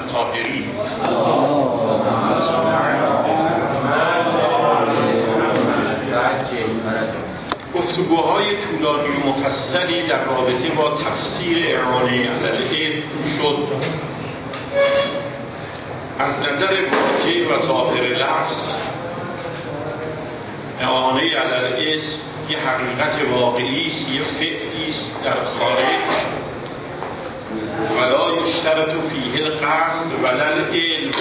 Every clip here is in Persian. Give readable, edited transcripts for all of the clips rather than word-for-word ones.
الطاهرین. گفتگوهای طولانی و مفصلی در رابطه با تفسیر اعانه علی الاسم شد. از نظر واجه و ظاهر لفظ اعانه علی الاسم یه حقیقت واقعی است، یه فعلی است در خارج. ولا یشترط فیه القصد ولا العلم،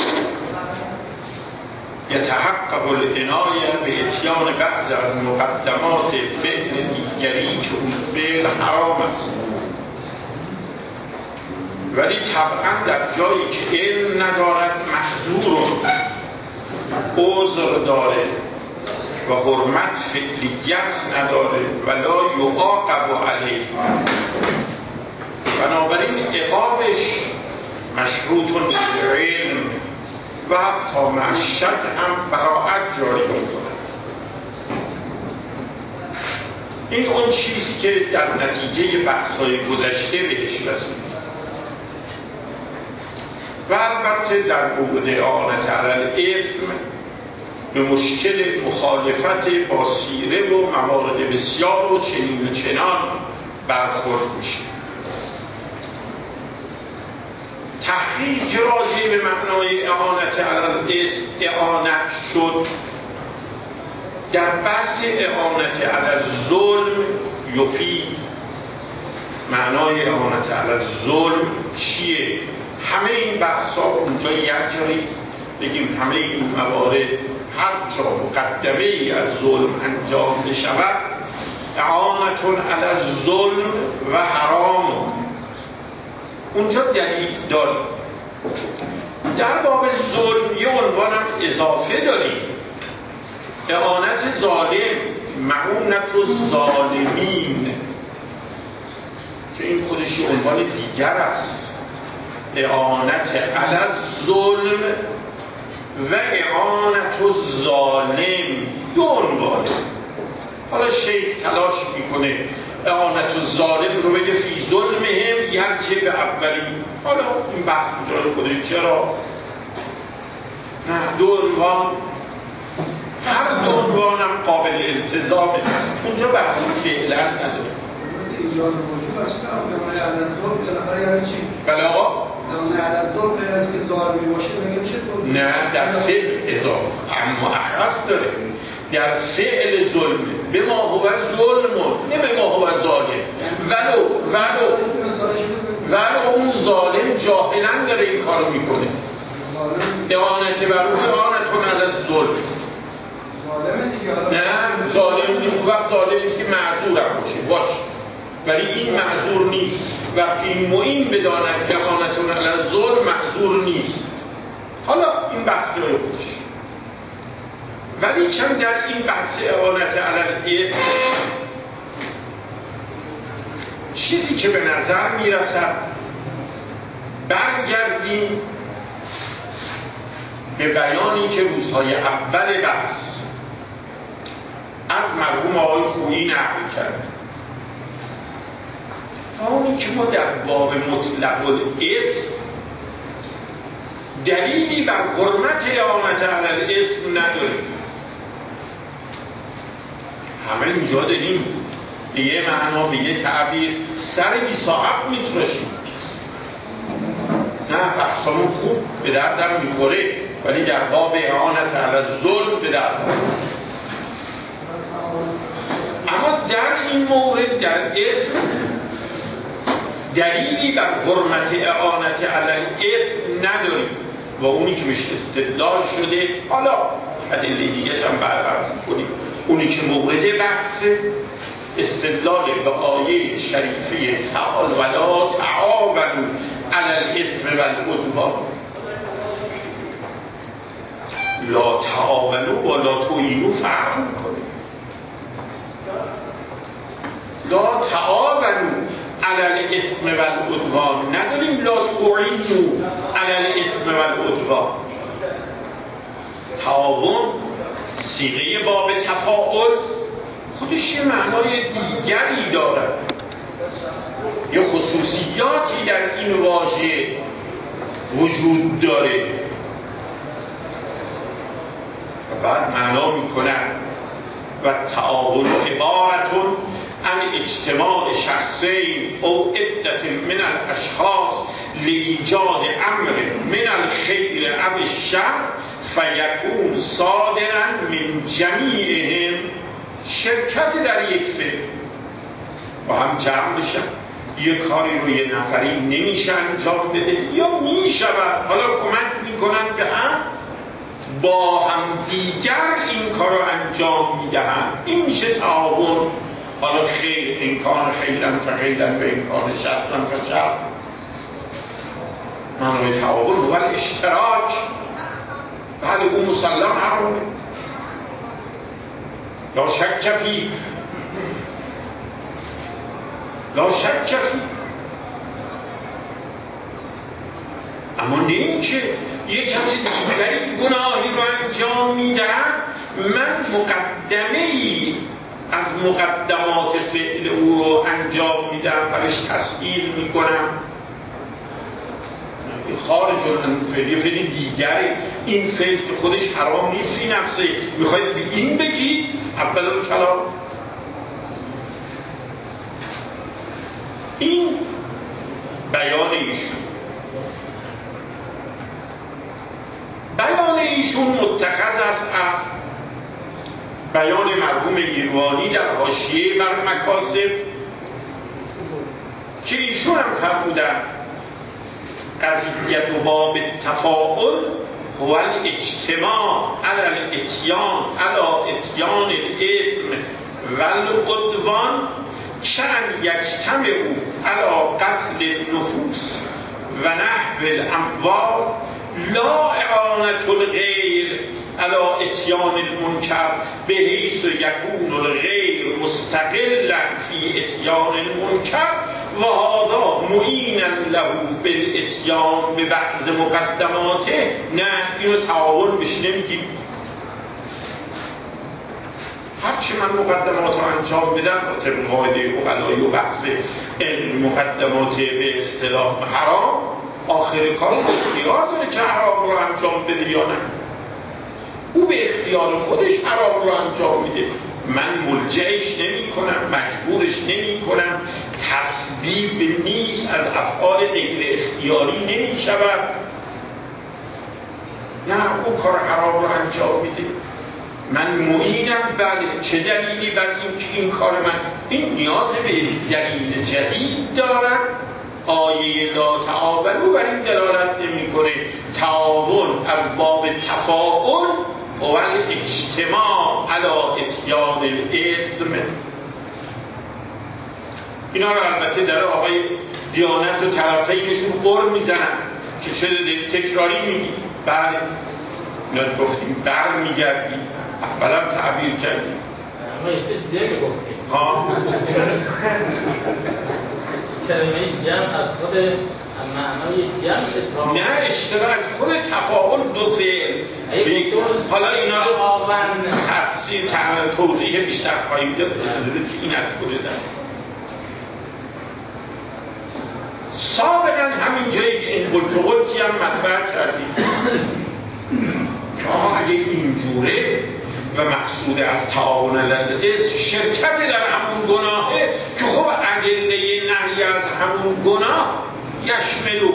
یتحقق العنایه به اتیان بعض از مقدمات فعل دیگری که اون فعل حرام است، ولی طبعا در جایی که علم ندارد محظور عذر داره و حرمت فعلیت نداره ولا یعاقب علیه، بنابراین عقابش مشروط به علم و تا معشد هم براعت جاری میکنه. این اون چیز که در نتیجه بحث‌های گذشته بهش رسید. و البته در مورد اعانت علی الاثم به مشکل مخالفت با سیره و موارد بسیار و چنین و چنان برخورد میشه. تحقیق راجع به معنای اعانت علی الاسم اعانت شد. در بحث اعانت علی الظلم یفید. معنای اعانت علی الظلم چیه؟ همه این بحثا اونجا یجری، بگیم همه این موارد هر جا مقدمه ای از ظلم انجام بشود اعانت علی الظلم و حرام، اونجا دلیل داریم. در باب ظلم یه عنوان هم اضافه داریم، اعانت ظالم، معونت الظالمین، که این خودش یه عنوان دیگر است. اعانت علی الظلم و اعانت الظالم دو عنوان. حالا شیخ تلاش میکنه اعانت الظالم رو بگه فی ظلمهم یرجع به اولی. حالا این بحث جای خودش چرا نه، دو عنوان، هر دو عنوان هم قابل التزامه، اونجا بحثی فعلا نداره. ایجاد وجود است که اعانت علی الظلم بالاخره یعنی چی؟ بله آقا، اعانت علی الظلم غیر از که ظالمی باشه مگه میشه؟ نه، در فعل اضافه اما اخص داره. در فعل ظلم به ما هو ظلم، نه به ما هو ظالم. ولو اون ظالم جاهلا داره این کارو میکنه. اعانت بر او اعانت علی الظلم. نه ظالم نیست، وقت ظالم نیست که معذور هم باشه ولی این معذور نیست. وقتی این معین بداند اعانت علی الظلم معذور نیست. حالا این بحث جای خودش، ولی چند در این بحث اعانت علی الاثم چیزی که به نظر میرسد، برگردیم به بیانی که روزهای اول بحث از مرحوم آقای خویی نقل کرد. همونی که ما در باب مطلق الاسم دلیلی بر حرمت اعانت علی الاسم نداریم. همه اینجا داریم به یه معنا، به یه تعبیر سر بی صاحب میتراشیم. نه، بحثمون خوب به دردم میخوره، ولی در باب اعانت علی الظلم به درد میخوره. اما در این مورد در اسم دلیلی بر حرمت اعانت علی الاثم نداریم و اونی که بهش استدلال شده، حالا ادله دیگه هم بررسی کنیم، اونی که مورد بحث استدلال به آیه شریفه تعال ولا تعاونوا علی الاثم والعدوان، لا تعاونوا و لا تعینوا فرق میکنه. لا تعاونوا علی الاثم والعدوان نداریم لا تعینوا علی الاثم والعدوان. تعاون صیغه باب تفاعل خودش یه معنای دیگری دارد، یه خصوصیاتی در این واژه وجود داره. و بعد معنا میکنن و تعاون عبارتون عن اجتماع شخصین او عدت من الاشخاص لایجاد امر من الخیر او الشر فیکون صادرا من جمیعهم. شرکت در یک فعل با هم جمع بشن، یک کاری رو یه نفری نمیشه انجام بده یا میشود، حالا کمک میکنن به هم، با هم دیگر این کار رو انجام میدهن. این میشه تعاون. حالا خیر امکان خیرن فخیرن و امکان شرن فشر. معنای تعاون هو الاشتراک. بعد اون مسلم حرامه لا شک فی، لا شک فی. اما نه این که یک کسی دیگری گناهی رو انجام میدهد، من مقدمه‌ای از مقدمات فعل او رو انجام میدم، برش تسهیل میکنم. خارج عن فعل، یه فعل دیگره. این فعل که خودش حرام نیست فی نفسه، میخواید به این بگید اول الکلام. این بیان ایشون. بیان ایشون متخذ است از بیان مرحوم ایروانی در حاشیه بر مکاسب که ایشون هم فرمودن قضیت و باب تفاعل هو الاجتماع علی الاتیان علی اتیان الاثم والعدوان کأن یجتمعوا علی قتل النفوس و نحو الاموال لا اعانة الغیر علی اتیان المنکر بحیث یکون الغیر مستقلا فی اتیان المنکر و هذا معینا له بالاتیان به بعض مقدماته. نه، اینو تعاون بهش نمیگیم. هرچی من مقدمات رو انجام بدم طبق قاعده عقلایی و بحث علم مقدمات به اصطلاح حرام، آخر کار اختیار داره که حرام رو انجام بده یا نه. او به اختیار خودش حرام رو انجام میده، من ملجعش نمی کنم، مجبورش نمی کنم. تسبیب نیست، از افعال غیر اختیاری نمی شود. نه، او کار حرام رو انجام میده، من معینم. بله، چه دلیلی بر این که این کار من این نیاز به دلیل جدید دارد؟ آیه لا تعاونوا بر این دلالت نمی‌کنه. تعاون از باب تفاعل و الاجتماع علی اتیان الاثم. اینا رو البته در آقای دیانت و طرفینشون قر میزنن که چه تکراری میگی. بله، اینا گفتیم بر میگردیم، اولم تعبیر کردیم. اما یه چیز دیگه گفتیم کلمه جمع از خود معنای جمع نه، اشتراک خود تفاعل دو فعل. حالا اینا رو تفسیر توضیح بیشتر خواهیم داد که این از کجا داره. سابقا همین جایی که این قلقلقی هم مطرح کردیم که اگه اینجوره و مقصود از تعاون الاسم شرکت در همون گناهه که خب ادله نهی از همون گناه یشملو،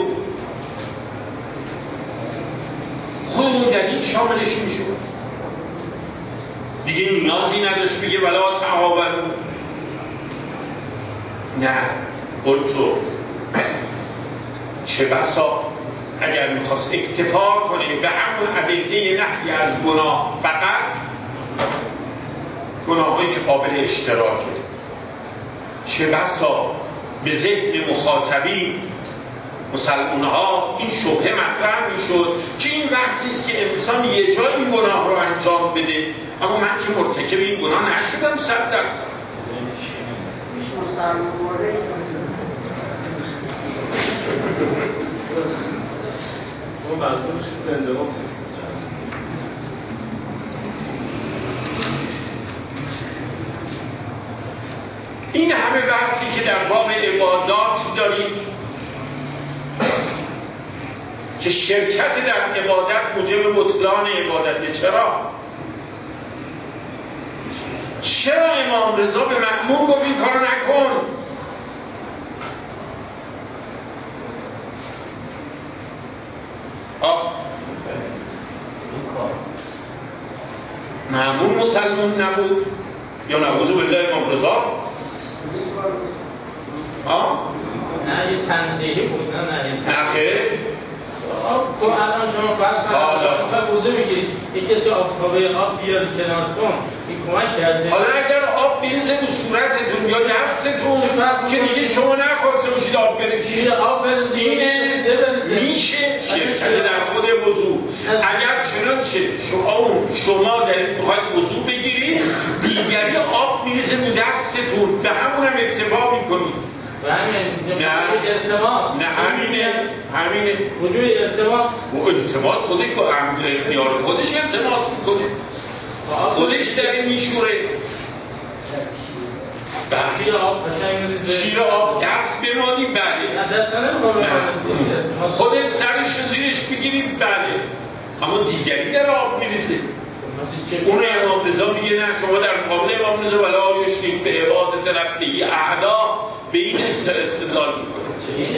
خود اون دلیل شاملش میشه، دیگه نیازی نداشت بگه ولا تعاون. نه، قلتو چه بسا اگر میخواست اکتفا کنه به همون ادله نهی از گناه، فقط گناهایی که قابل اشتراکه، چه بسا به ذهن مخاطبین مسلمان‌ها این شبهه مطرح میشد که این وقتی است که انسان یه جای این گناه رو انجام بده، اما من که مرتکب این گناه نشدم 100%. اون منظورش زنده ما این همه بحثی که در باب عبادات داریم که شرکت در عبادت موجب بطلان عبادته. چرا امام رضا به مأمون گفت این کارو نکن؟ مأمون مسلمون نبود یا نعوذ بالله امام رضا؟ نه یه تنزیهی بود. نه خیر. تو الان شما فرض وضو میگیرید یک کسی آفتابه آب بیاد کنارتون این کمک کرده. حالا اگر آب بریزه رو صورتتون یا دستتون که دیگه شما نخواسته باشید آب بریزید، اینه میشه شرکت در خود وضو. اگر چنانچه شما دارید میخواید وضو بگیرید دیگری آب میریزه رو دستتون، به همون هم اکتفا میکنید. نه همینه وجود التماس خودش با اختیار خودش التماس میکنه، خودش داره میشوره. شیر آب دست بمانی بله، خودت سرش رو زیرش بگیرید بله، اما دیگری در آب میریزه. اون امام رضا میگه نه، شما در مقابل امام رضا ولا یشرک به عبادت ربه احدا به این استدلال میکنه.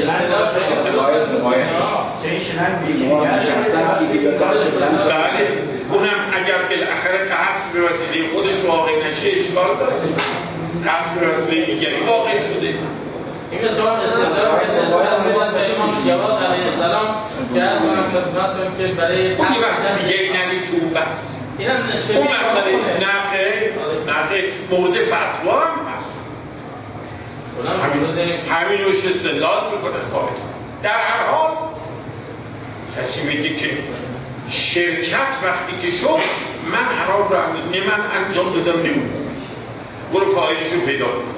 بله اونم اگر بالاخره قصد به وسیله خودش واقع نشه اشکال داره، قصد به وسیله دیگری واقع شده. این مثلا استدلال میدن به امام جواد علیه السلام که از اون خدمتون که برای اون یه بحث دیگری ندید تو اون بحث، اون مسئله نخیر مورد فتوا هم هست، همین روش استدلال میکنه. در هر حال کسی میگه که شرکت وقتی که شد من حرام رو من انجام دادم نیون، برو فایدش رو پیدا کن.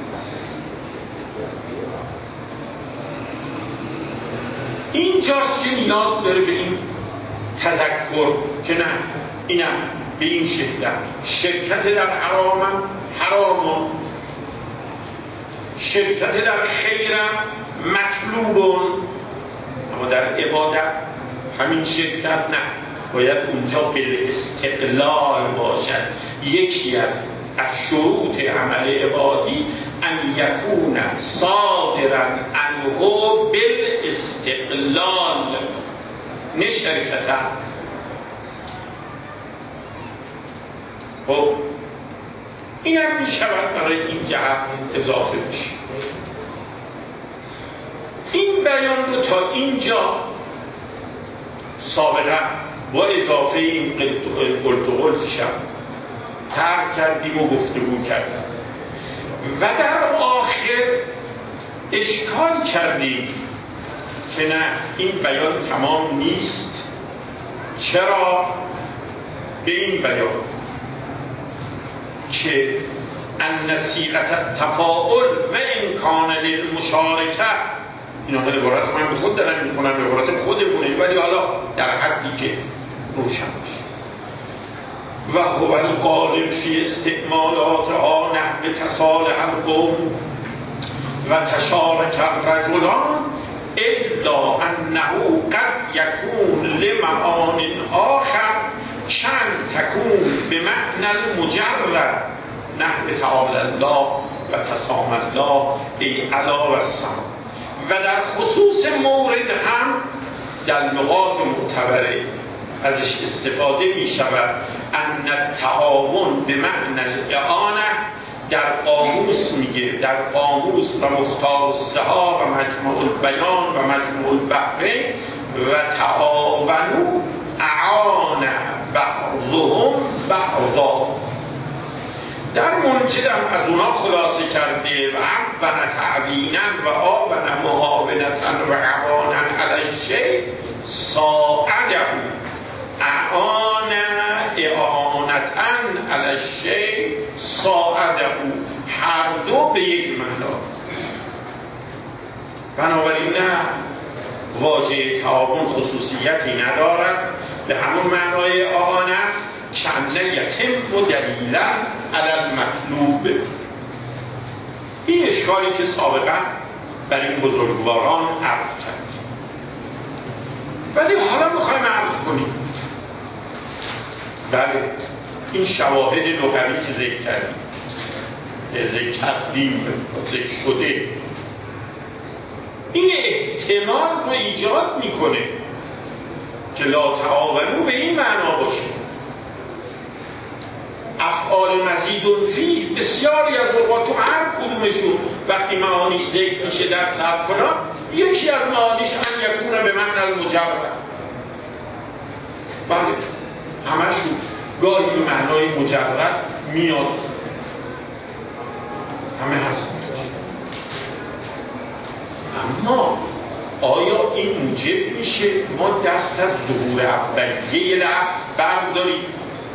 اینجاست که نیاز داره به این تذکر که نه اینم به این شکل شرکت در حرام، شرکت در خیرم مطلوبون، اما در عبادت همین شرکت نه، باید اونجا بالاستقلال باشد. یکی از شروط عمل عبادی ان یکون صادرا عنه بالاستقلال، نه شرکتا. خب این هم می شود برای این جهت اضافه بشه. این بیان رو تا اینجا سابقا با اضافه این قلت شب ترک کردیم و گفتگو کردیم و در آخر اشکال کردیم که نه این بیان تمام نیست. چرا؟ به این بیان که ان صیغه التفاعل و امکان للمشارکه، اینا عبارت من به خود دارم میخونم، عبارت خودمونه ولی حالا در حدی که روشن باشه. و هو الغالب فی استعمالاتها نحو تصالح القوم و تشارک الرجلان الا انه قد یکون لمعان آخر چند تکون به معنی المجرد نحو تعالی الله و تسامى الله ای علا و السما. و در خصوص مورد هم در لغات معتبره ازش استفاده می شود ان التعاون به معنی الاعانه، در قاموس میگه، در قاموس و مختار السها و مجموع البیان و مجموع البحرین و تعاونوا اعان بعضهم بعضا. در منجدم از اونا خلاصه کرده و عبن تعبینا و آبن معاونتا و عوانا علی الشیء ساعده اعان اعانتا علی الشیء ساعده، هر دو به یک معنا. بنابراین نه واژه تعاون خصوصیتی ندارد، به همون معنای اعانه است چند یتم و دلیلا علی المطلوب. این اشکالی که سابقا بر این بزرگواران عرض کرد. ولی حالا میخوایم عرض کنیم بله این شواهد لغوی که ذکر کردیم ذکر شده این احتمال رو ایجاد میکنه که لا تعاونوا به این معنا باشه. افعال مزید فیه بسیاری از اوقات تو هر کدومشون وقتی معانیش ذکر میشه در صرف فلان یکی از معانیش ان یکونه به معنی المجرد. بله همشون گاهی به معنای مجرد میاد همه هست. اما آیا این موجب میشه ما دست از ظهور اولیه لفظ برداریم؟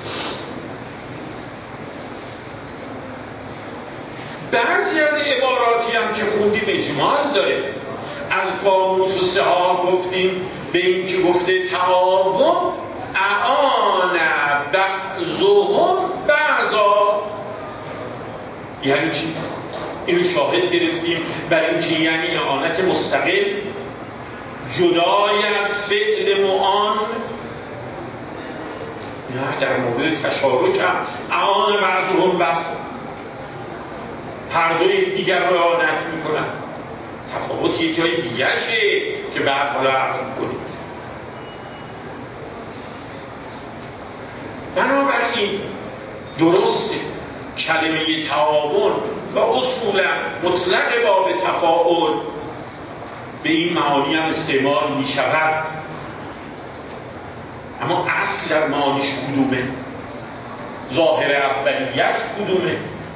بعضی از عباراتی هم که خوندیم اجمال داره. از قاموس و سحار گفتیم به این که گفته تعاون اعان بعضهم بعضا، یعنی چی؟ اینو شاهد گرفتیم برای اینکه یعنی اعانت مستقل جدای از فعل معان. نه در مورد تشارک هم اعان بعضهم بعض، هر دوی دیگر رو اعانت میکنن. تفاوت یه جای دیگرشه که بعد حالا عرض میکنیم. بنابراین درسته کلمه تعاون و اصولا مطلق باب تفاعل به این معانی هم استعمال می شود، اما اصل در معانیش کدومه؟ ظاهر اولیش کدومه؟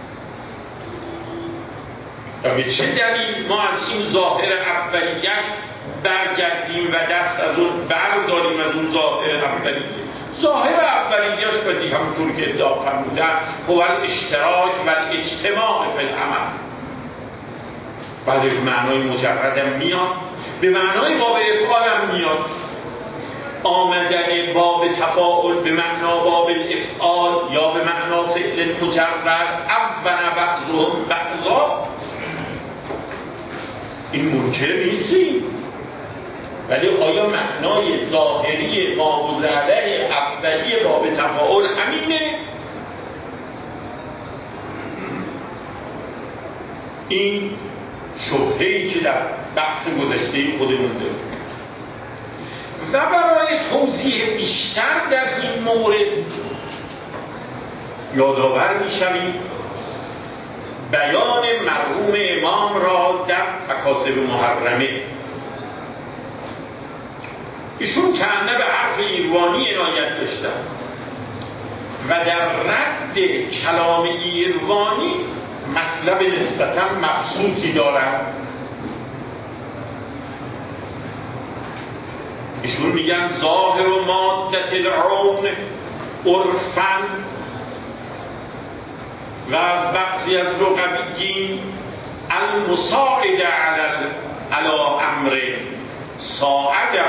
و به چه دلیل ما از این ظاهر اولیش برگردیم و دست از اون برداریم از اون ظاهر اولیه؟ ظاهر اولیش بدی همونطور که ادعا فرمودن هو الاشتراک و الاجتماع فی العمل. بله به معنای مجردم میاد، به معنای باب افعال هم میاد. آمدن باب تفاعل به معنا باب الافعال یا به معنا فعل مجرد اول بعضهم بعضا این منکر نیستیم، ولی آیا معنای ظاهری ماخوذ علیه اولیه باب تفاعل همینه؟ این شبهه‌ای که در بحث گذشته خودمون داریم. و برای توضیح بیشتر در این مورد یادآور می‌شویم بیان مرحوم امام را در مکاسب محرمه. ایشون کنه به حرف ایروانی عنایت داشتن و در رد کلام ایروانی مطلب نسبتاً مبسوطی دارند. ایشون میگن ظاهر و مادت العون عرفاً، و از بعضی از لغویین المساعد علی امر ساعده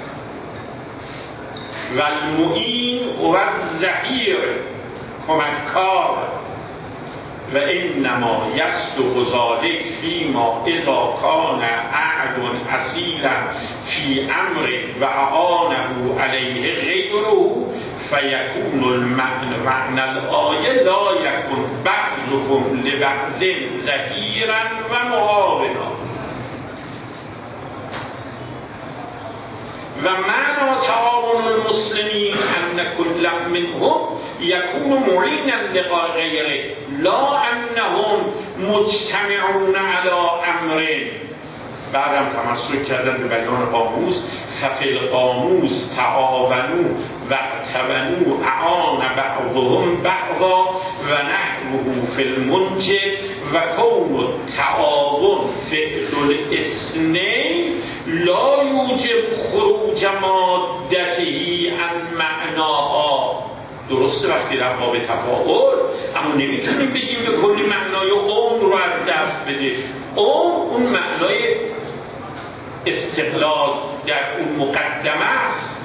و المعین و الظهیر کمککار و انما یصدق ذلک فیما اذا کان عهد اصیلا فی امر و اعانه علیه غیره فیکون المعنى الآیه لا یکن بعضکم لبعض ظهیرا و معاونا. و معنی تعاون المسلمین ان کل منهم یکون معینا لغیره لا انهم مجتمعون علی امر. بعدم تمسک کردن به بیان قاموس ففی القاموس تعاونوا و اعتونوا اعان بعضهم بعضا و نحوه فی المنجد و کون التعاون فعل الاثنین لا یوجب خروج مادته عن معناها. درسته وقتی در باب تفاعل اما نمیتونیم بگیم به کلی معنای عمر رو از دست بده. اون معنای استقلال در اون مقدمه است.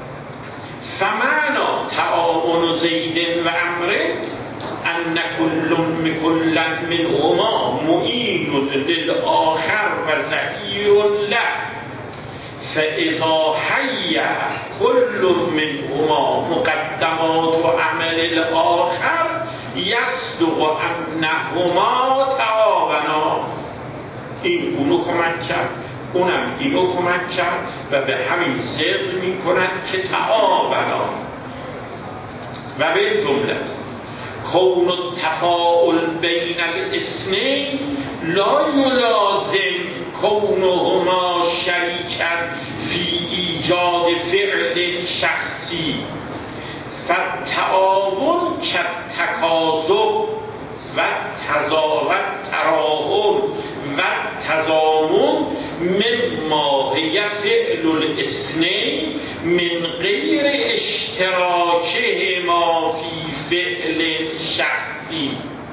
فمعنا تعاون زید و عمر ان کل منهما معین للآخر و ظهیر له فاذا حی کل منهما مقدمات و عمل الاخر یصدق انهما تعاونا. این اونو کمک کرد، اونم اینو کمک کرد و به همین صدق می کند که تعاونا. و به جمله کون التفاعل بین الاثنین لا یلازم کونهما شریکا فی ایجاد فعل شخصی، فالتعاون کالتکاذب و تراحم و تضامن مما هی فعل الاثنین من غیر اشتراکهما فی فعل شخصی.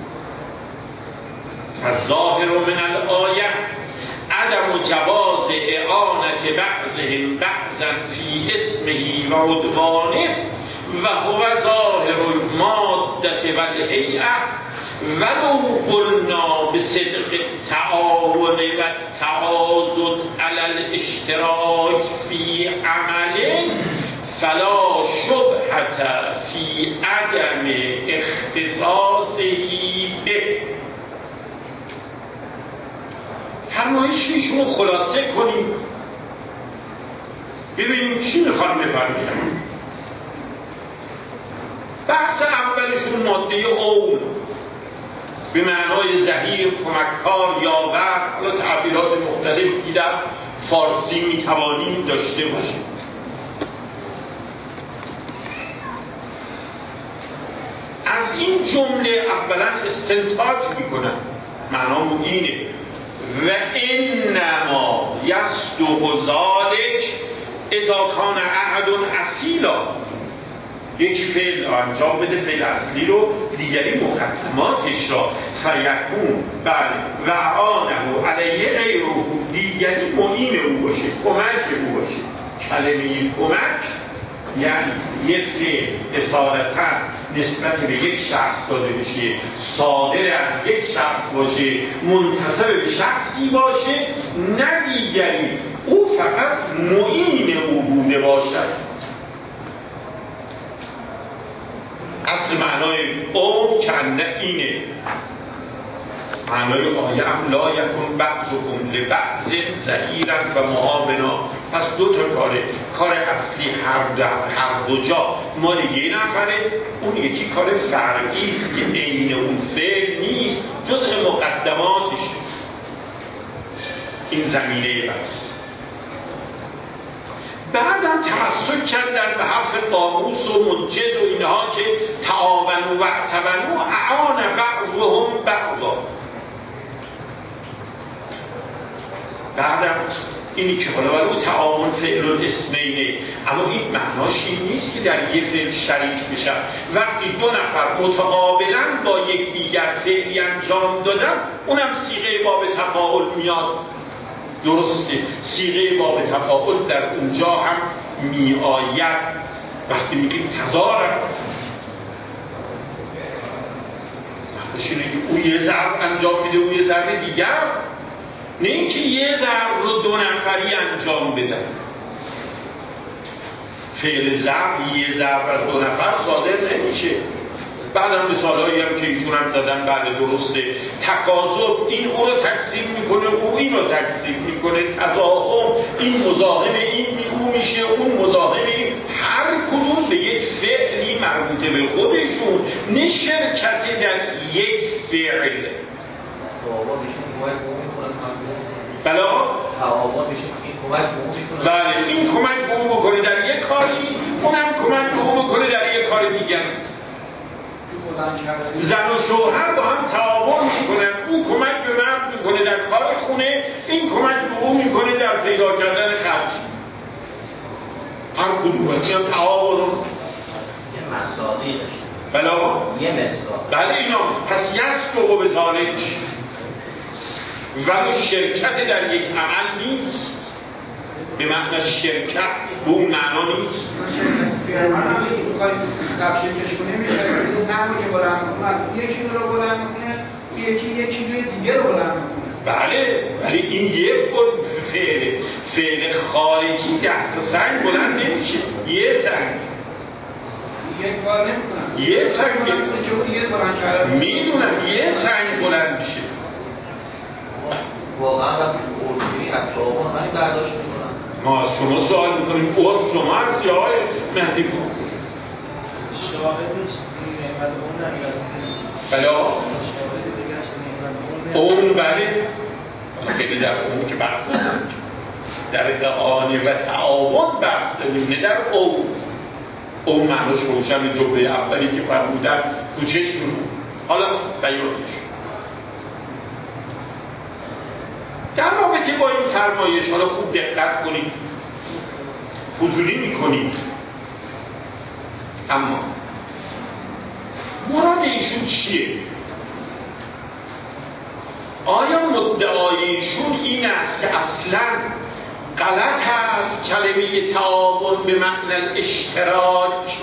فالظاهر من الآیه عدم جواز اعانة بعضهم بعضا فی اسمه و عدوانه و هو ظاهر المادة و الهیئة، ولو قلنا بصدق التعاون و التعاضد علی الاشتراک فی عمل فلا شبهة فی عدم اختصاصه به. فرمایششون رو خلاصه کنیم ببینیم چی میخوان بفرمایند. بحث اولشون ماده اول به معنای ظهیر، کمککار، یاور، حالا تعبیرات مختلفی که در فارسی میتوانیم داشته باشیم. از این جمله اولا استنتاج میکنن، معنامون اینه و انما یصدق ذلک اذا کان احد اصیلا. یک فعل انجام بده، فعل اصلی رو، دیگری مقدماتش را، فیکون بل و اعانه علیه غیره، دیگری معین او باشه، کمک او باشه. کلمه کمک یعنی یه فعل اصالتا نسبت به یک شخص داده بشه، صادر از یک شخص باشه، منتسب به شخصی باشه، نه دیگری، او فقط معین او بوده باشد. اصل معنای او کنه اینه، معنای آیه هم لا یکن بعضکم لبعض ظهیرا و معاونا. پس دو تا کاره، کار اصلی هر دو جا مال یه نفره، اون یکی کار فرعی است که عین اون فعل نیست، جزء مقدماتشه. این زمینه بحث. بعدم تمسک کردن به حرف قاموس و منجد و اینها که تعاونوا و اعتونوا اعان بعضهم بعضا. بعدم اینی که حالا ولو تعاون فعل الاثنینه، اما این معناش این نیست که در یه فعل شریک بشن. وقتی دو نفر متقابلا با یک دیگر فعلی انجام دادن، اونم صیغه باب تفاعل میاد. درسته، صیغه باب تفاعل در اونجا هم میآید. وقتی میگیم تضارب، وقتش اینه که او یه ضرب انجام میده، او یه ضرب دیگر، نه اینکه یه ضرب رو دو نفری انجام بدن. فعل ضرب یه ضرب از دو نفر صادر نمیشه. بعدم مثالهایی هم که ایشون هم زدن، بله درسته. تکاذب، این او رو تکذیب میکنه، او این رو تکذیب میکنه. تضاهم، این مزاحم این او میشه، اون مزاحم این. هر کدوم به یک فعلی مربوطه به خودشون، نه شرکت در یک فعل. بله این کمک به او بکنه در یک کاری، اونم کمک به او بکنه در یک کار دیگر. زن و شوهر با هم تعاون میکنن، او کمک به مرد میکنه در کار خونه، این کمک به او میکنه در پیدا کردن خرج. هر کدوم باید هم تعاون. یه مصادی داشته. بله یه مثال. بله اینا پس یصدق بذالک، ولو شرکت در یک عمل نیست، به معنی شرکت به اون معنا نیست. من هم میخوای تفکیکش کنیم، میشه سهم رو که بلند میکنه، یکی رو بلند میکنه، یکی یه چیزی دیگه رو بلند میکنه. بله، ولی این یک فعل خارجی 10 تا سنگ بلند نمیشه. یه سنگ یک بار نمیکنم، یه سنگ یه بلند کردم میدونم یه سنگ بلند میشه. واقعا وقتی اردویی از تعاون همین برداشت میکنن. ما از شما سوال میکنیم عرف شما هستی آقای مهدی پور؟ شاهدش نعمت اون نمیدونم. بله آقا شاهد دیگرش نعمت اون اون بله، خیلی در اون که بحث نداریم، در اعانه و تعاون بحث داریم، نه در اون معناش روشن. جمله اولی که فرمودن تو چشمون حالا بیانش در رابطه با این فرمایش. حالا خوب دقت کنید، فضولی میکنید. اما مراد ایشون چیه؟ آیا مدعای ایشون این است که اصلا غلط است کلمه تعاون به معنی الاشتراک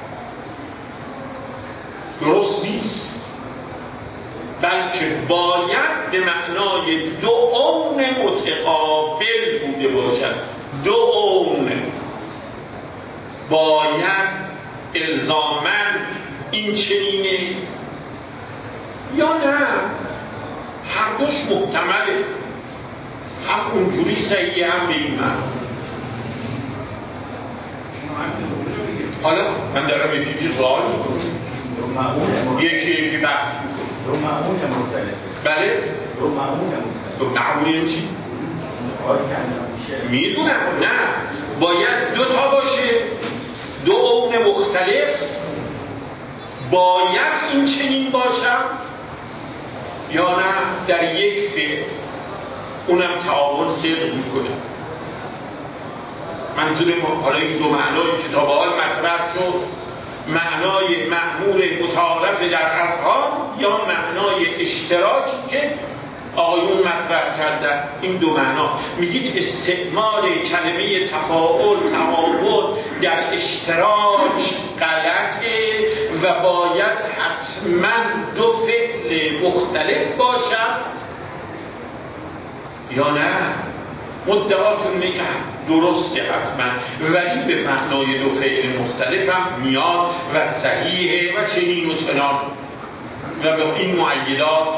درست نیست، بلکه باید به معنای دو عون متقابل بوده باشد. دو عون باید الزاماً این چنینه یا نه؟ هر دوش محتمله، هم اونجوری صحیحه هم به این معنی. حالا من دارم یکی سوال میکنم، یکی بحث میکنم. دو معمول مختلفه. بله؟ دو معمول مختلفه. دو معمول چی؟ میدونم نه، باید دو تا باشه، دو عون مختلف باید این چنین باشم یا نه در یک فعل اونم تعاون صدق میکنه. منظور ما حالا این دو معنای که تا به حال مطرح شد، معنای معمول متعارف در اذهان یا معنای اشتراکی که آقایون مطرح کردن، این دو معنا. میگید استعمال کلمه تفاعل تعاون در اشتراک غلطه و باید حتما دو فعل مختلف باشد یا نه؟ مدعاتون اینه که درسته حتما، ولی به معنای دو فعل مختلف هم میاد و صحیحه و چنین و چنان و به این معیدات.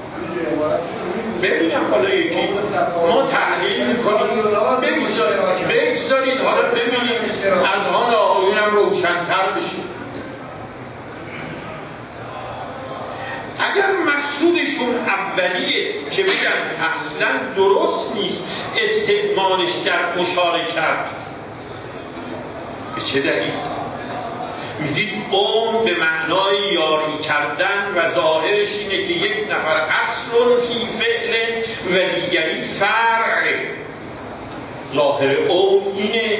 ببینم حالا یکی ما تحلیل میکنیم، بگذارید حالا ببینیم از آن آقایونم روشن‌تر بشه. اگر مقصودشون اولیه که بگن اصلا درست نیست استعمالش در مشارکت، به چه دلیل؟ میگید اون به معنای یاری کردن و ظاهرش اینه که یک نفر اصل فی فعل و دیگری فرع. ظاهر اون اینه،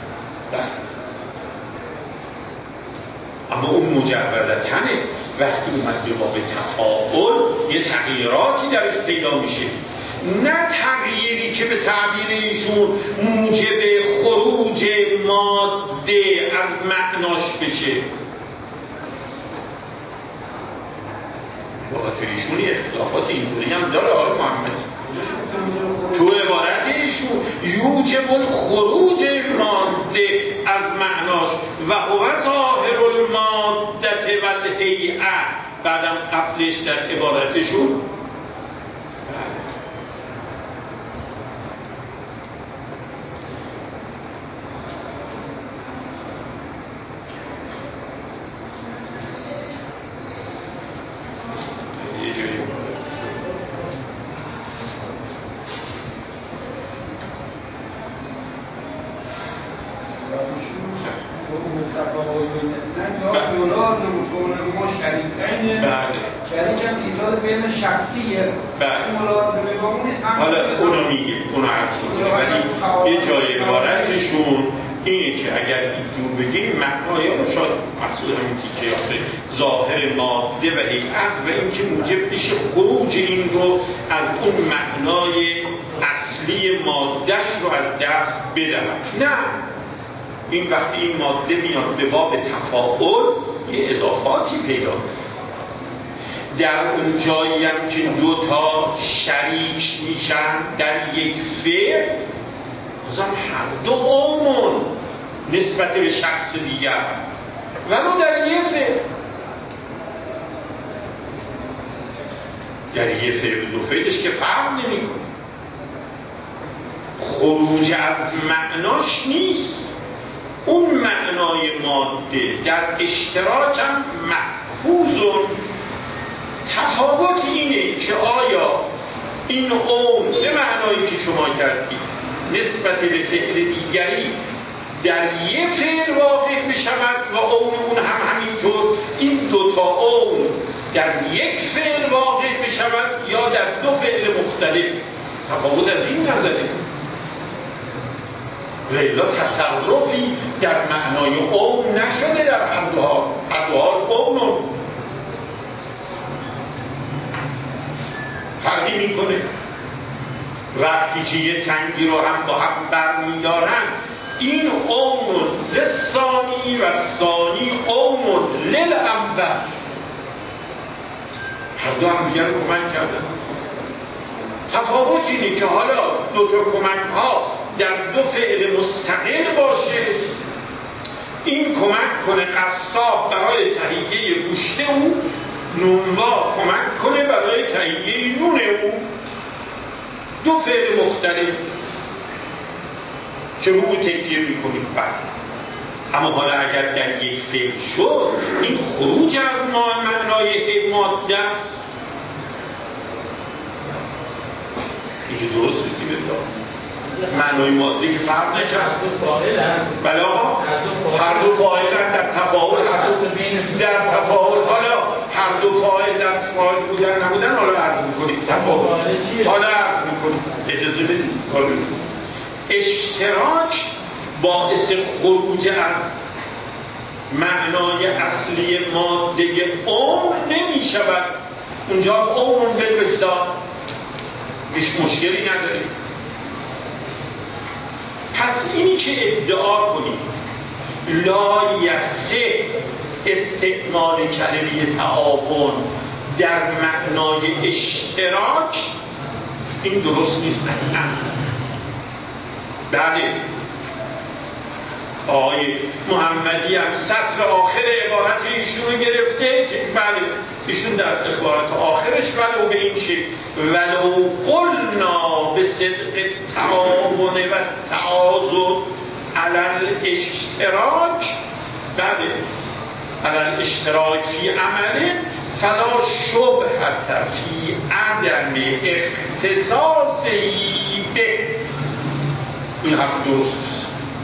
اما اون مجردتنه. وقتی اومد به باب تفاعل یه تغییراتی درش پیدا میشه، نه تغییری که به تعبیر ایشون موجب خروج ماده از معناش بشه. عبارت ایشونی اختلافات اینطوری هم داره آقای محمد. تو عبارت ایشون یوجب الخروج ماده از معناش و هو ظاهر المادة والهیئة. بعدم قبلش در عبارتشون شخصیه حالا اونو میگه، اونو عرض میکنه، ولی یه جای عبارتشون اینه که اگر اینجور بگیم معنای رو شاید مقصود همین تیکه آخره ظاهر ماده و هیئت و اینکه موجب بشه خروج این رو از اون معنای اصلی مادهش رو از دست بدهد. نه، این وقتی این ماده میاد به باب تفاعل یه اضافاتی پیدا کنه. در اون جایی هم که دوتا شریک میشن در یک فعل، بازم هر دو عموم نسبت به شخص دیگر ولو در یه فعل، در یه فعل دو فعلش که فرق نمی‌کنه. خروج از معناش نیست، اون معنای ماده در اشتراک هم محفوظ. تفاوت اینه که آیا این اون به معنایی که شما کردید نسبت به فعل دیگری در یه فعل واقع بشود و اون هم همینطور این دوتا اون در یک فعل واقع بشود یا در دو فعل مختلف. تفاوت از این نظره، ولی تصرفی در معنای اون نشده در هر دو حال. هر دو حال اون فرقی میکنه. وقتی که یه سنگی رو هم با هم برمیدارن، این اون للثانی و ثانی اون للاول، هر دو هم دیگر رو کمک کردن. تفاوت اینه که حالا دو تا کمک ها در دو فعل مستقل باشه، این کمک کنه قصاب برای تهیه گوشت او، نونوا کمک کنه برای تهیه نون او، دو فعل مختلف که رو تکیه میکنیم. اما حالا اگر در یک فعل شد، این خروج از معنای ماده است. این که درست رسیده معنای ماده که فرق نکرد. بله آقا، هر دو فاعلن در تفاعل، در تفاعل. حالا هر دو فاعل در تفاعل بودن نبودن حالا عرض میکنیم تفاعل. حالا عرض میکنیم، اجازه بدید. اشتراک باعث خروج از معنای اصلی ماده اون نمی شود. اونجا اون بالوجدان هیچ مشکلی نداریم. پس اینی که ادعا کنیم لا یصح استعمال کلمه تعاون در معنای اشتراک، این درست نیست. نه. بله، آقای محمدی هم سطر آخر عبارت ایشون رو گرفته که بله، ایشون در عبارت آخرش ولو به این شکل ولو قلنا به صدق تعاون و تعاضد علی الاشتراک، بله علی الاشتراک فی عمله فلا شبهة فی عدم اختصاصی به. این حرف درست است.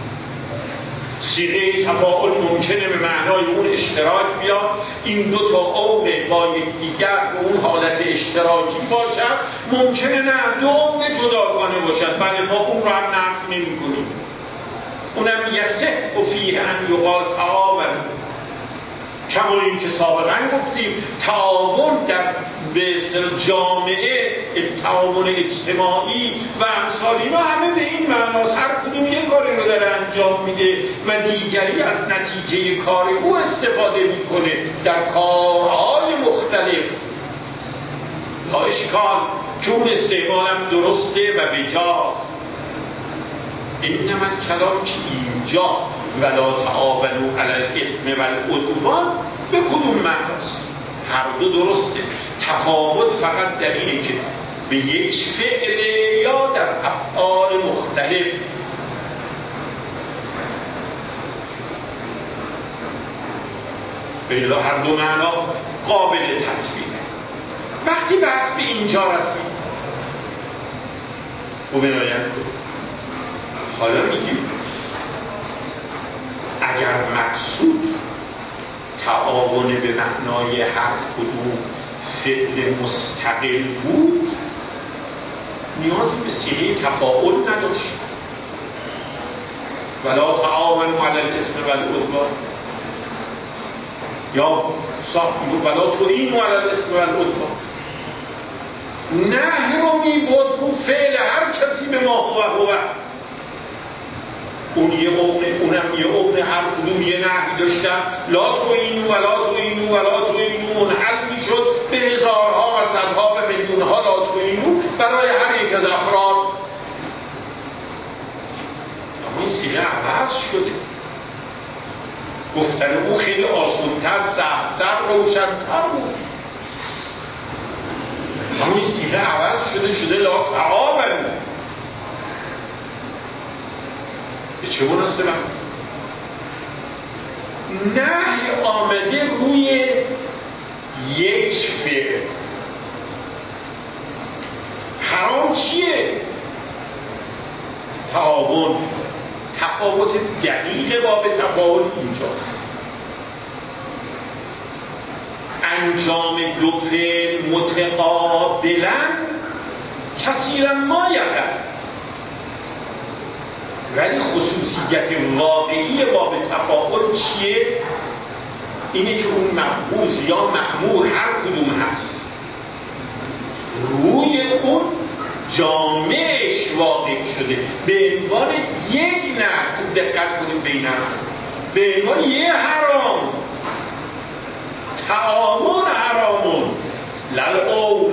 صیغه تفاعل ممکنه به معنای اون اشتراک بیاد، این دو تا اون با یکدیگر به اون حالت اشتراکی باشد، ممکنه نه دو اون جداگانه باشد. بله، ما اون رو هم نفی نمی کنیم. اونم یصح فیه ان یقال تعاون، کما این که سابقا گفتیم تعاون در به اصطلاح جامعه، تعاون اجتماعی و امثال اینا همه به این معناست. هر کدوم یک کاری رو داره انجام میده و دیگری از نتیجه کار او استفاده میکنه در کارهای مختلف. تا اشکال که اون استعمالم درسته و بجاست. اینما کلام که اینجا ولا تعاونوا علی الاثم والعدوان به کدوم معناست؟ هر دو درسته. تفاوت فقط در اینه که به یک فعل یا در افعال مختلف. بلا هر دو معنا قابل تطبیقه. وقتی بحث به اینجا رسید و بناید حالا میگیم اگر مقصود تعاون به معنای هر کدوم فعل مستقل بود، نیاز به صیغه تفاعل نداشت. ولا تعاونوا علی الاثم والعدوان، یا صاحب میگو ولا تعینوا علی الاثم والعدوان. نهی رو میبود رو فعل هر کسی به ما هو. اون یه عمر، اونم یه عمر، هر کدوم یه نهی داشتن. لا تعینوا ولا تعینوا ولا تعینوا منحل میشد به روسیه عوض شده. گفتن او خیلی آسان‌تر، سخت‌تر، روشن‌تر بود. همون سیغه عوض شده لا تعاون. به چه مناسبت؟ نهی آمده روی یک فعل. حرام چیه؟ تعاون. تفاوت دقیق باب تفاول اینجاست. انجام دو فعل متقابلا کثیرا ما یقع، ولی خصوصیت واقعی باب تفاعل چیه؟ اینه که اون مبعوث یا مأمور هر کدوم هست روی اون جامعش واقع شده به عنوان یک نه. خوب دقت کنید بینم، به عنوان یه حرام. تعاون حرامون للعول.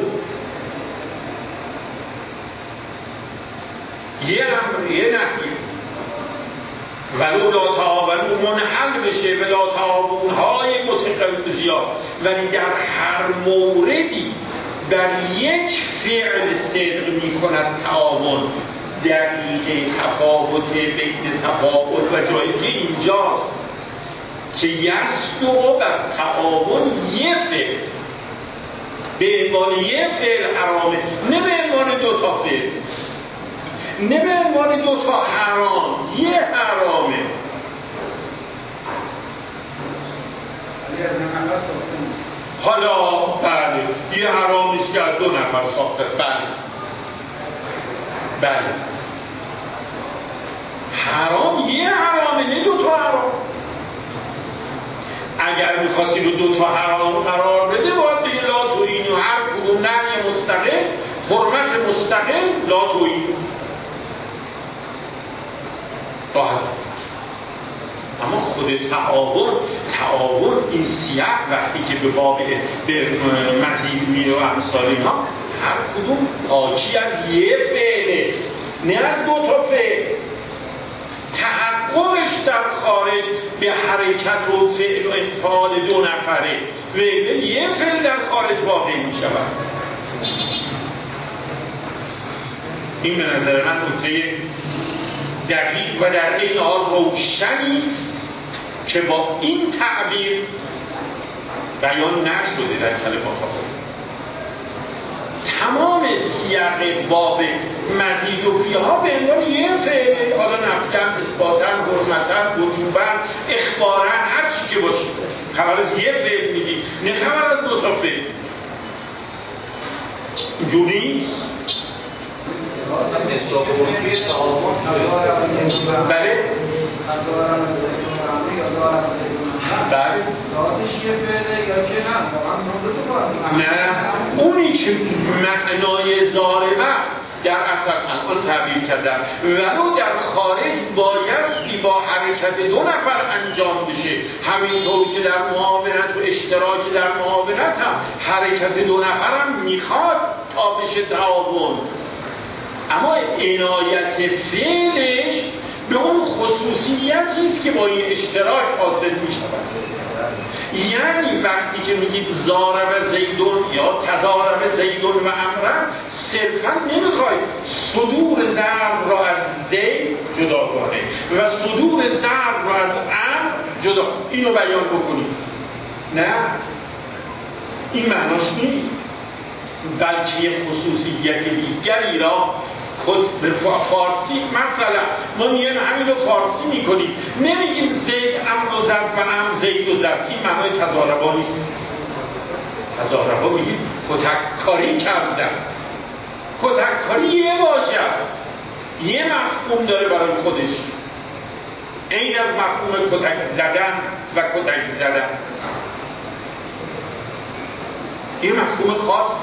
یه امر یه نهی. ولو لا تعاون منحل بشه به لا تعاون های متقابل زیاد، ولی در هر موردی در یک فعل صدق می کند تعاون. دقیقه تفاوت بین تفاعل و جایگه اینجاست که یصدق بر تعاون یه فعل به عنوان یه فعل حرامه، نه به عنوان دو تا فعل، نه به عنوان دو تا حرام، یه حرامه. حالا بله یه حرام نیست که از دو نفر ساخته است. بله حرام یه حرامه، نه دو تا حرام. اگر میخواستی رو دو تا حرام قرار بده باید بگه لا تویین و هر کدوم نهی مستقل، حرمت مستقل، لا تویین راحت. اما خود تعاون این سیاق وقتی که به باب به مزید میره و امثال اینا، هر کدوم حاکی از یه فعله، نه از دو تا فعل. تحققش در خارج به حرکت و فعل و انفعال دو نفره و یه فعل در خارج واقع می شود. این به نظر من نکته دقیق و در این حال روشنی است که با این تعبیر بیان نشده در کلمات خود. تمام سیاق باب مزید و فیها به عنوان یه فعل، حالا نفیاً، اثباتاً، حرمتاً، وجوباً، اخباراً، هر چی که باشه خبر از یه فعل میدی، نه خبر از دو تا فعل. اینجوری نیست. بله بله نه، اونی که معنای ضارب است در اصل الان تعبیر کردم، ولو در خارج بایستی با حرکت دو نفر انجام بشه، همینطور که در معاونت و اشتراک در معاونت هم حرکت دو نفر هم میخواد تا بشه تعاون. اما عنایت فعلش به اون خصوصیتی است که با این اشتراک حاصل می شود. یعنی وقتی که میگید ضارب زیدون یا تضارب زیدون و امرن، صرفا نمیخواید صدور ضرب را از زید جدا کنه و صدور ضرب را از امر جدا، اینو بیان بکنید. نه، این معناش نیست، بلکه خصوصیت دیگری را به فارسی مثلا ما میگیم همین رو فارسی میکنیم، نمیگیم زید امر و زد و امر زید و زد. این معنای تضاربا نیست. تضاربا میگیم کتککاری کردن. کتککاری یه واژه است، یه مفهوم داره برای خودش، غیر از مفهوم کتک زدن و کتک زدن. یه مفهوم خاص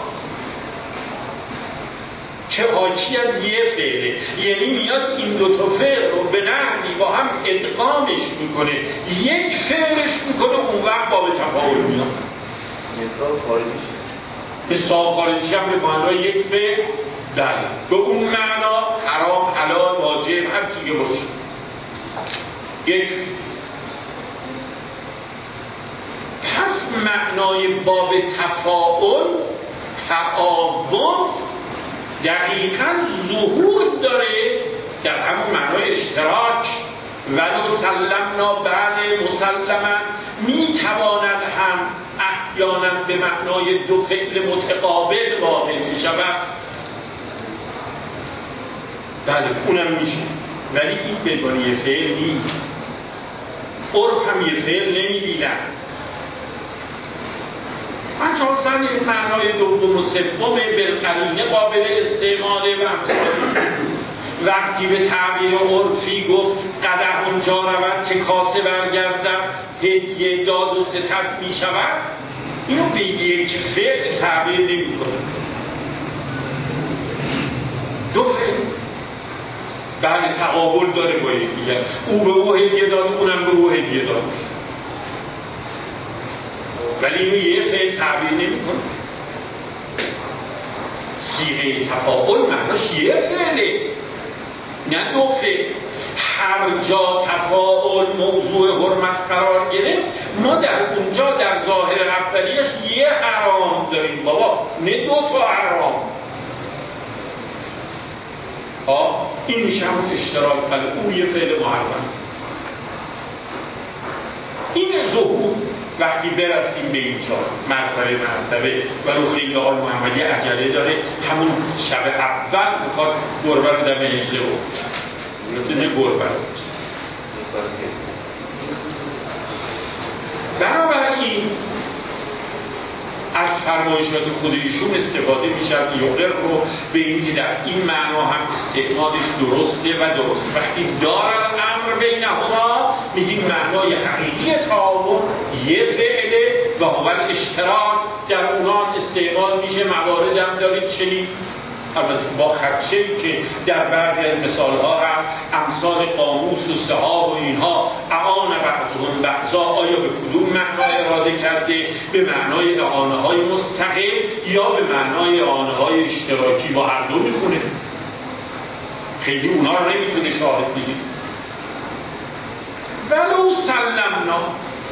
که حاکی از یه فعله، یعنی میاد این دو تا فعل رو به نحوی با هم ادغامش میکنه، یک فعلش میکنه، اون وقت باب تفاعل میاد. مثال خارجی هم به معنای یک فعل، به اون معنا حرام، حلال، واجب، هر چیزی باشه. یک. پس معنای باب تفاعل، تعاون، دقیقاً ظهور داره در همون معنای اشتراک. ولو سلمنا بعد مسلما، میتواند هم احیانا به معنای دو فعل متقابل واقع میشود. بله اونم میشه، ولی این بدون یه فعل نیست. عرف هم یه فعل نمیبینن. من چون معنای دوم و سوم بالقرینه قابل استعماله و وقتی به تعبیر عرفی گفت قدح اونجا رود که کاسه برگردد، هدیه داد و ستد می شود، اینو به یک فعل تعبیر نمی کنه. دو فعل بله تقابل داره با یکدیگر. او به او هدیه داد، اونم به او هدیه داد، ولی اینو یه فعل تعبیر نمی کنه. صیغه تفاعل معناش یه فعله، نه دو فعل. هر جا تفاعل موضوع حرمت قرار گرفت، ما در اونجا در ظاهر اولیش یه حرام داریم بابا، نه دو تا حرام. این میشه همون اشتراک. ولی اون یه فعل محرم. این ظهور وقتی برسیم به اینجا مرتبه ولو خیلی آقای محمدی عجله داره، همون شب اول میخواد گربه رو دم هجله بکشه، نه گربه رو. بنابراین از فرمایشات خود ایشون استفاده میشه یقر رو به اینکه در این معنا هم استعمالش درسته و درست. وقتی دارن امر بینهما میگیم معنای حقیقی تعاون یه فعله و هو الاشتراک، در اونان استعمال میشه. موارد هم دارید چنین، البته با خدشه که در بعضی از مثالها هست، امثال قاموس و صحاب و اینها، اعان بعضهم بعضا، آیا به کدوم معنا اراده کرده؟ به معنای اعانه های مستقل یا به معنای اعانه های اشتراکی؟ با هر دو میخونه، خیلی اونا رو نمیتونه شاهد بگید. ولو سلمنا،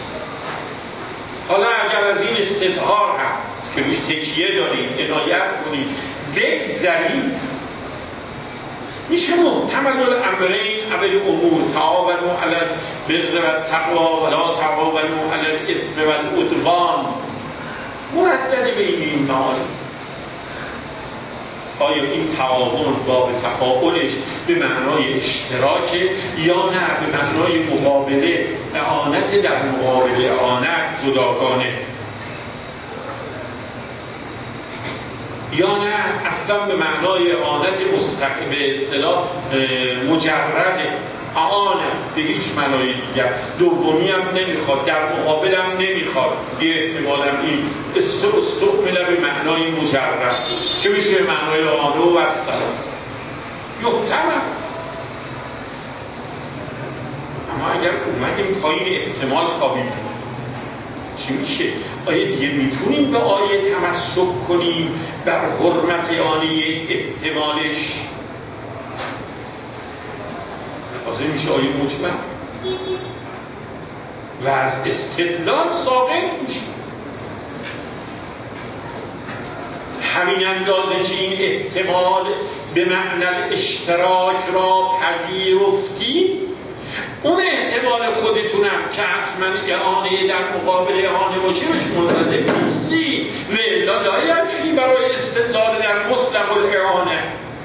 حالا اگر از این استظهار هم که روش تکیه داریم عنایت کنیم بگذریم، میشه محتمل الامرین اول امور، تعاونوا علی البر والتقوی ولا تعاونوا علی الاثم والعدوان، مردد بین این معانی. آیا این تعاون باب تفاعلش به معنای اشتراکه یا نه به معنای مقابله، اعانت در مقابل اعانت جداگانه، یا نه اصلا به معنای اعانت مستقل به اصطلاح مجرده، اعانه به هیچ معنای دیگر، دومی هم نمیخواد، در مقابل هم نمیخواد. یه احتمال هم این استعمل به معنای مجرد که میشه به معنای اعانه و السلام یحتمل. اما اگر اومدیم پایین احتمال خوابیدیم چی میشه؟ آیا دیگه میتونیم به آیه تمسک کنیم بر حرمت آن یک احتمالش؟ حاضر میشه آیه مجمع و از استدلال ساقط میشه. همین اندازه که این احتمال به معنی اشتراک را پذیرفتید، اون احتمال خودتونم که حتما اعانه در مقابل اعانه باشه بهش منتظر نیستی و الا لا یکفی برای استدلال در مطلق الاعانه.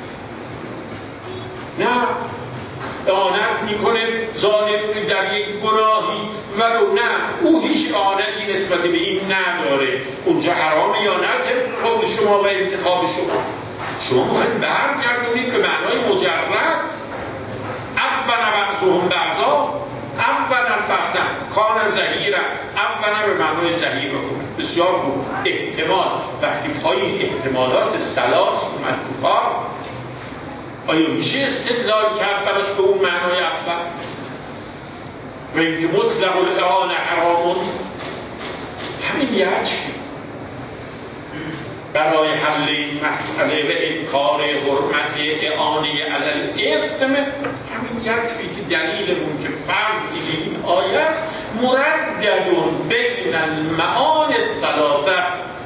نه، اعانت میکنه ظالم در یک گناهی ولو نه او هیچ اعانتی نسبت به این نداره، اونجا حرامه یا نه طبق قول شما و انتخاب شما باید برگردونید به معنای مجرد. اولا بعضهم بعضا، اولا بعدا کان ظهیرا، اولا به معنای ظهیر بکنید. بسیار خوب. احتمال وقتی پایین احتمالات ثلاث اومد تو کار، آیا میشه استدلال کرد براش به اون معنای اول و اینکه مطلق الاعانه حرامون؟ همین یکفی برای حل این مسئله و انکار حرمت اعانه علی الاثم. همین یکفی که دلیلمون که فرض این آیه است مردد بین المعانی الثلاثه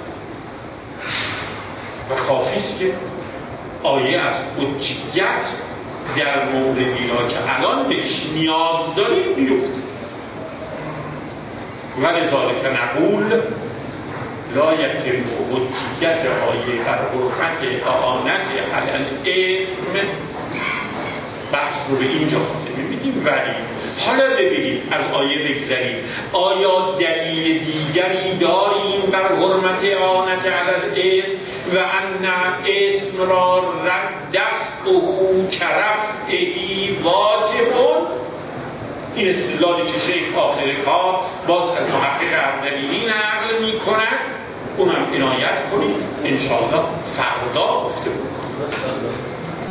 و کافی است که آیه از حجیت در مورد اینا که الان بهش نیاز داریم بیفته ولذالک نقول لا یتم حجیت آیه بر حرمت اعانت علی الاثم. بحث رو به اینجا خاتمه میدیم. ولی حالا ببینیم از آیه بگذریم آیا دلیل دیگری داریم بر حرمت اعانت علی الاثم و ان اسم را دفعه کرفعه واجب؟ این استدلالی که شیخ آخر کار باز از محقق اردبیلی نقل میکنن اونم عنایت کنیم انشاءالله.